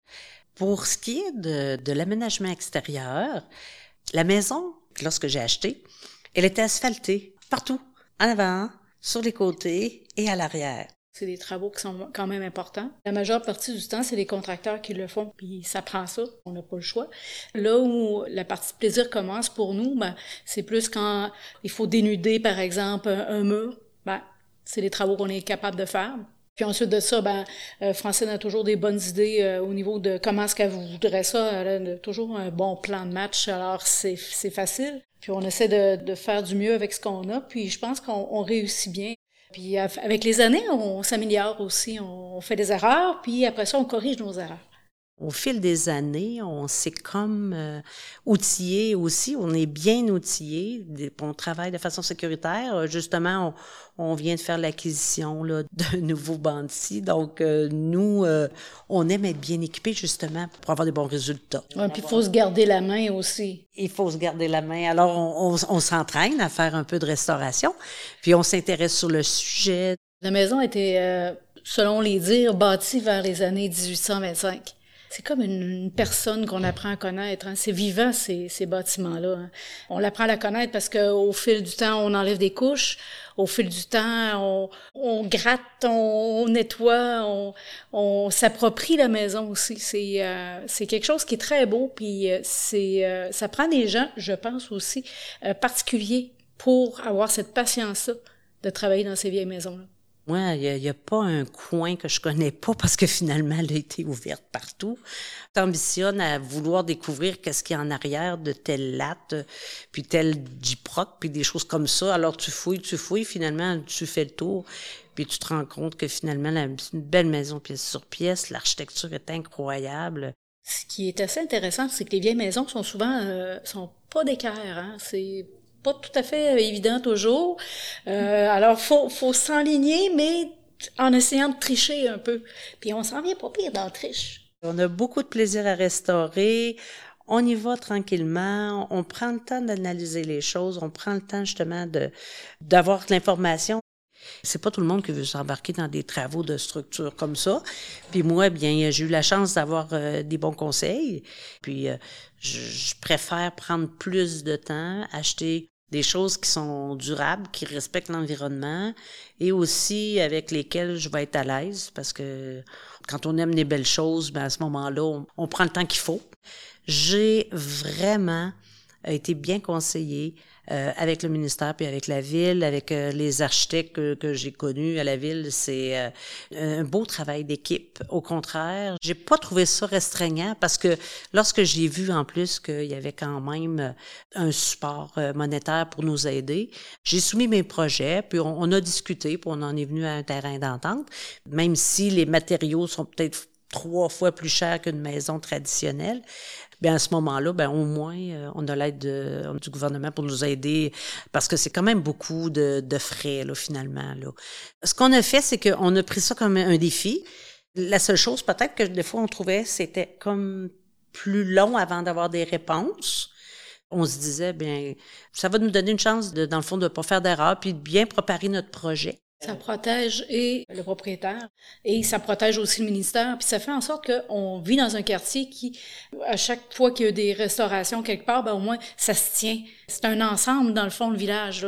Pour ce qui est de, de l'aménagement extérieur, la maison, lorsque j'ai acheté, elle était asphaltée partout, en avant, sur les côtés et à l'arrière. C'est des travaux qui sont quand même importants. La majeure partie du temps, c'est les contracteurs qui le font, puis ça prend ça, on n'a pas le choix. Là où la partie plaisir commence pour nous, ben, c'est plus quand il faut dénuder, par exemple, un, un mur. Ben, c'est des travaux qu'on est capable de faire. Puis ensuite de ça, ben, euh, Francine a toujours des bonnes idées euh, au niveau de comment est-ce qu'elle voudrait ça. Elle a toujours un bon plan de match, alors c'est, c'est facile. Puis on essaie de, de faire du mieux avec ce qu'on a, puis je pense qu'on on réussit bien. Puis avec les années, on s'améliore aussi, on fait des erreurs, puis après ça, on corrige nos erreurs. Au fil des années, on s'est comme euh, outillé aussi, on est bien outillé, on travaille de façon sécuritaire. Justement, on, on vient de faire l'acquisition là, d'un nouveau bandit, donc euh, nous, euh, on aime être bien équipés justement pour avoir des bons résultats. Ouais, puis il faut se garder la main aussi. Il faut se garder la main. Alors, on, on, on s'entraîne à faire un peu de restauration, puis on s'intéresse sur le sujet. La maison était, euh, selon les dires, bâtie vers les années dix-huit cent vingt-cinq. C'est comme une, une personne qu'on apprend à connaître. Hein. C'est vivant, ces, ces bâtiments-là. Hein. On l'apprend à la connaître parce qu'au fil du temps, on enlève des couches. Au fil du temps, on, on gratte, on, on nettoie, on, on s'approprie la maison aussi. C'est, euh, c'est quelque chose qui est très beau. Puis c'est, euh, ça prend des gens, je pense aussi, euh, particuliers pour avoir cette patience-là de travailler dans ces vieilles maisons-là. Moi, il n'y a, a pas un coin que je connais pas parce que finalement, elle a été ouverte partout. T'ambitionnes à vouloir découvrir qu'est-ce qu'il y a en arrière de telle latte, puis tel Gyproc, puis des choses comme ça. Alors, tu fouilles, tu fouilles, finalement, tu fais le tour, puis tu te rends compte que finalement, la, une belle maison pièce sur pièce, l'architecture est incroyable. Ce qui est assez intéressant, c'est que les vieilles maisons sont souvent, euh, sont pas d'équerre, hein. C'est pas tout à fait évident toujours. Euh, alors, faut, faut s'enligner, mais en essayant de tricher un peu. Puis on s'en vient pas pire dans le triche. On a beaucoup de plaisir à restaurer. On y va tranquillement. On prend le temps d'analyser les choses. On prend le temps justement de d'avoir de l'information. C'est pas tout le monde qui veut s'embarquer dans des travaux de structure comme ça. Puis moi, bien, j'ai eu la chance d'avoir euh, des bons conseils. Puis euh, je, je préfère prendre plus de temps, acheter des choses qui sont durables, qui respectent l'environnement et aussi avec lesquelles je vais être à l'aise parce que quand on aime les belles choses, ben à ce moment-là, on, on prend le temps qu'il faut. J'ai vraiment été bien conseillée euh, avec le ministère puis avec la ville, avec euh, les architectes que, que j'ai connus à la ville. C'est euh, un beau travail d'équipe. Au contraire, j'ai pas trouvé ça restreignant parce que lorsque j'ai vu en plus qu'il y avait quand même un support euh, monétaire pour nous aider, j'ai soumis mes projets puis on, on a discuté puis on en est venu à un terrain d'entente, même si les matériaux sont peut-être trois fois plus chers qu'une maison traditionnelle. Bien, à ce moment-là, ben au moins, euh, on a l'aide de, du gouvernement pour nous aider parce que c'est quand même beaucoup de, de frais, là, finalement. Là. Ce qu'on a fait, c'est qu'on a pris ça comme un défi. La seule chose, peut-être que des fois, on trouvait c'était comme plus long avant d'avoir des réponses. On se disait, bien, ça va nous donner une chance, de, dans le fond, de ne pas faire d'erreur puis de bien préparer notre projet. Ça protège et le propriétaire et ça protège aussi le ministère. Puis ça fait en sorte qu'on vit dans un quartier qui, à chaque fois qu'il y a des restaurations quelque part, ben au moins ça se tient. C'est un ensemble dans le fond, le village là.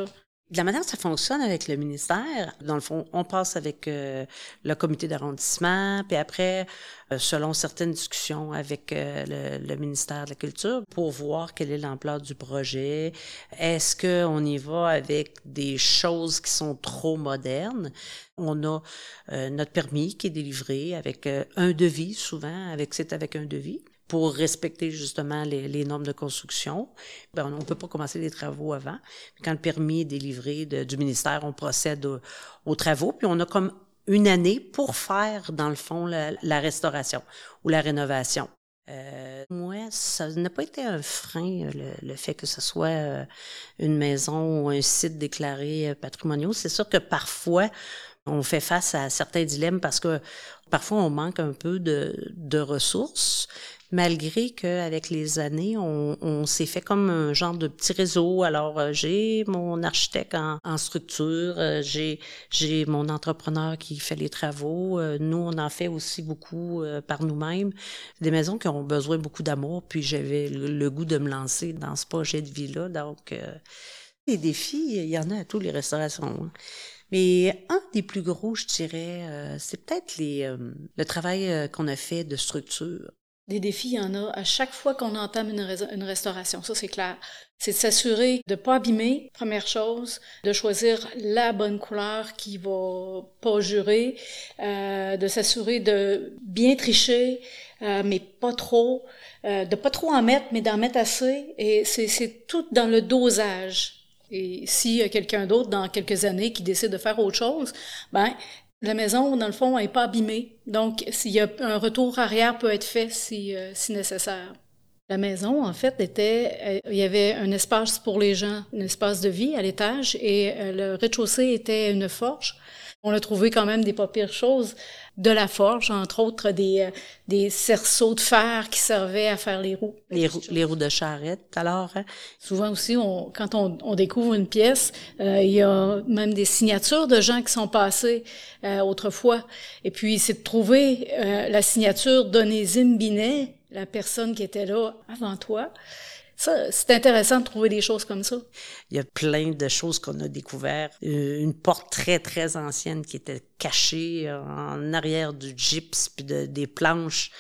De la manière que ça fonctionne avec le ministère, dans le fond, on passe avec euh, le comité d'arrondissement, puis après, euh, selon certaines discussions avec euh, le, le ministère de la Culture, pour voir quelle est l'ampleur du projet. Est-ce qu'on y va avec des choses qui sont trop modernes? On a euh, notre permis qui est délivré avec euh, un devis, souvent, avec c'est avec un devis, pour respecter justement les, les normes de construction. Ben, on ne peut pas commencer les travaux avant. Quand le permis est délivré de, du ministère, on procède au, aux travaux, puis on a comme une année pour faire, dans le fond, la, la restauration ou la rénovation. Euh, moi, ça n'a pas été un frein, le, le fait que ce soit euh, une maison ou un site déclaré euh, patrimonial. C'est sûr que parfois, on fait face à certains dilemmes parce que parfois, on manque un peu de, de ressources, malgré qu'avec les années, on, on s'est fait comme un genre de petit réseau. Alors, euh, j'ai mon architecte en, en structure, euh, j'ai, j'ai mon entrepreneur qui fait les travaux. Euh, nous, on en fait aussi beaucoup euh, par nous-mêmes. Des maisons qui ont besoin beaucoup d'amour, puis j'avais le, le goût de me lancer dans ce projet de vie-là. Donc, euh, les défis, il y en a à tous les restaurations, hein. Mais un des plus gros, je dirais, euh, c'est peut-être les, euh, le travail euh, qu'on a fait de structure. Des défis, il y en a à chaque fois qu'on entame une, rais- une restauration, ça c'est clair. C'est de s'assurer de ne pas abîmer, première chose, de choisir la bonne couleur qui va pas jurer, euh, de s'assurer de bien tricher, euh, mais pas trop, euh, de pas trop en mettre, mais d'en mettre assez, et c'est, c'est tout dans le dosage. Et s'il y a quelqu'un d'autre dans quelques années qui décide de faire autre chose, ben la maison, dans le fond, n'est pas abîmée. Donc, s'il y a un retour arrière peut être fait si, euh, si nécessaire. La maison, en fait, était, il y avait un espace pour les gens, un espace de vie à l'étage, et euh, le rez-de-chaussée était une forge. On a trouvé quand même des pas pires choses de la forge, entre autres des, euh, des cerceaux de fer qui servaient à faire les roues. Les roues, les roues de charrette, alors. Hein? Souvent aussi, on, quand on, on découvre une pièce, euh, il y a même des signatures de gens qui sont passés euh, autrefois. Et puis, c'est de trouver euh, la signature d'Onésime Binet, la personne qui était là avant toi. Ça, c'est intéressant de trouver des choses comme ça. Il y a plein de choses qu'on a découvertes. Une porte très, très ancienne qui était cachée en arrière du gypse puis de, des planches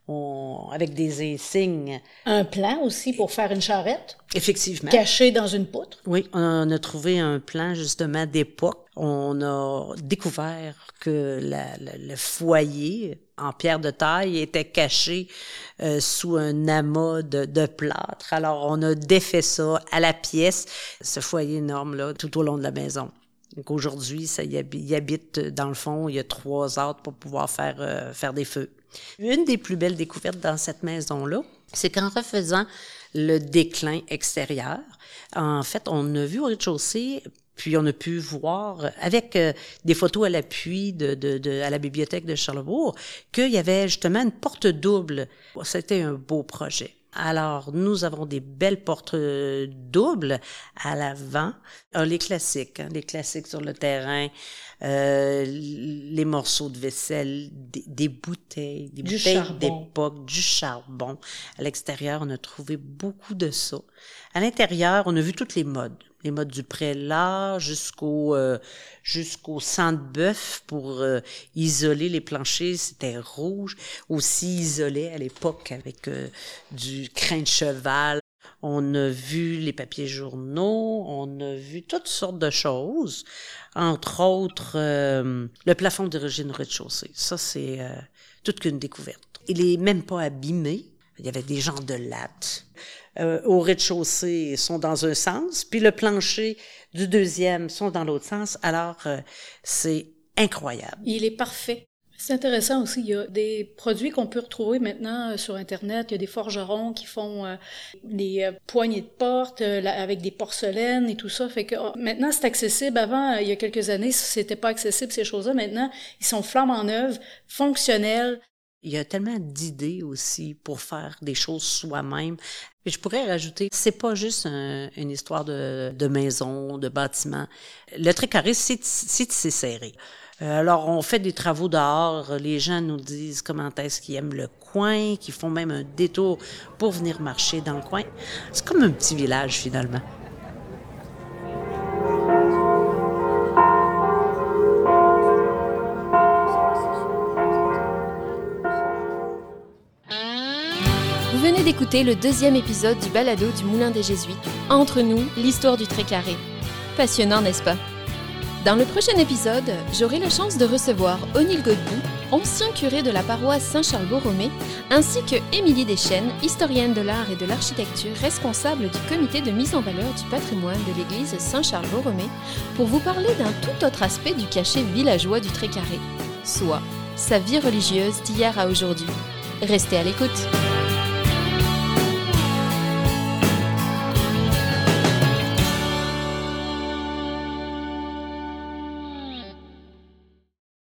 on, avec des insignes. Un plan aussi pour faire une charrette. Effectivement. Caché dans une poutre. Oui, on a trouvé un plan justement d'époque. On a découvert que la, la, le foyer en pierre de taille était caché euh, sous un amas de, de plâtre. Alors, on a défait ça à la pièce, ce foyer énorme-là, tout au long de la maison. Donc, aujourd'hui, ça y habite, y habite dans le fond, il y a trois arbres pour pouvoir faire, euh, faire des feux. Une des plus belles découvertes dans cette maison-là, c'est qu'en refaisant le déclin extérieur, en fait, on a vu au rez-de-chaussée. Puis on a pu voir, avec euh, des photos à l'appui de, de, de, à la bibliothèque de Charlesbourg, qu'il y avait justement une porte double. C'était un beau projet. Alors, nous avons des belles portes euh, doubles à l'avant. Alors, les classiques, hein, les classiques sur le terrain, euh, les morceaux de vaisselle, des, des bouteilles, des du bouteilles charbon. d'époque, du charbon. À l'extérieur, on a trouvé beaucoup de ça. À l'intérieur, on a vu toutes les modes. Les modes du prélat jusqu'au euh, jusqu'au sang de bœuf pour euh, isoler les planchers, c'était rouge. Aussi isolé à l'époque avec euh, du crin de cheval. On a vu les papiers journaux, on a vu toutes sortes de choses. Entre autres, euh, le plafond d'origine rez-de-chaussée. Ça, c'est euh, toute qu'une découverte. Il est même pas abîmé. Il y avait des genres de lattes. Euh, au rez-de-chaussée sont dans un sens, puis le plancher du deuxième sont dans l'autre sens. Alors, euh, c'est incroyable. Il est parfait. C'est intéressant aussi, il y a des produits qu'on peut retrouver maintenant euh, sur Internet. Il y a des forgerons qui font euh, des euh, poignées de porte euh, là, avec des porcelaines et tout ça. Fait que oh, maintenant, c'est accessible. Avant, euh, il y a quelques années, c'était pas accessible, ces choses-là. Maintenant, ils sont flambant neufs, fonctionnels. Il y a tellement d'idées aussi pour faire des choses soi-même. Et je pourrais rajouter, c'est pas juste un, une histoire de, de maison, de bâtiment. Le Trait-Carré, c'est, c'est tissé serré. Euh, alors, on fait des travaux dehors. Les gens nous disent comment est-ce qu'ils aiment le coin, qu'ils font même un détour pour venir marcher dans le coin. C'est comme un petit village, finalement. Vous venez d'écouter le deuxième épisode du balado du Moulin des Jésuites, Entre nous, l'histoire du Trécarré. Passionnant, n'est-ce pas? Dans le prochain épisode, j'aurai la chance de recevoir O'Neill Godbout, ancien curé de la paroisse Saint-Charles-Borromée, ainsi que Émilie Deschênes, historienne de l'art et de l'architecture, responsable du comité de mise en valeur du patrimoine de l'église Saint-Charles-Borromée, pour vous parler d'un tout autre aspect du cachet villageois du Trécarré, soit sa vie religieuse d'hier à aujourd'hui. Restez à l'écoute.